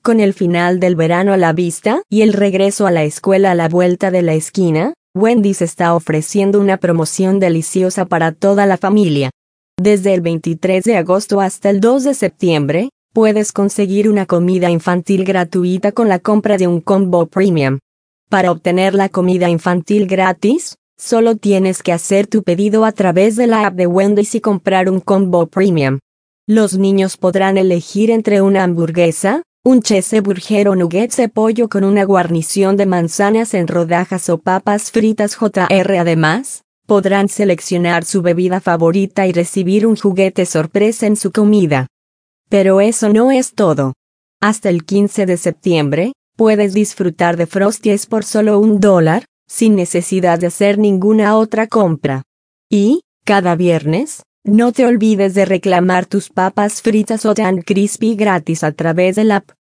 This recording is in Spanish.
Con el final del verano a la vista y el regreso a la escuela a la vuelta de la esquina, Wendy's está ofreciendo una promoción deliciosa para toda la familia. Desde el 23 de agosto hasta el 2 de septiembre, puedes conseguir una comida infantil gratuita con la compra de un combo premium. Para obtener la comida infantil gratis, solo tienes que hacer tu pedido a través de la app de Wendy's y comprar un combo premium. Los niños podrán elegir entre una hamburguesa, un cheeseburger o nuggets de pollo con una guarnición de manzanas en rodajas o papas fritas JR. Además, podrán seleccionar su bebida favorita y recibir un juguete sorpresa en su comida. Pero eso no es todo. Hasta el 15 de septiembre, puedes disfrutar de Frosties por solo $1, sin necesidad de hacer ninguna otra compra. Y, cada viernes, no te olvides de reclamar tus papas fritas Hot and Crispy gratis a través de la app.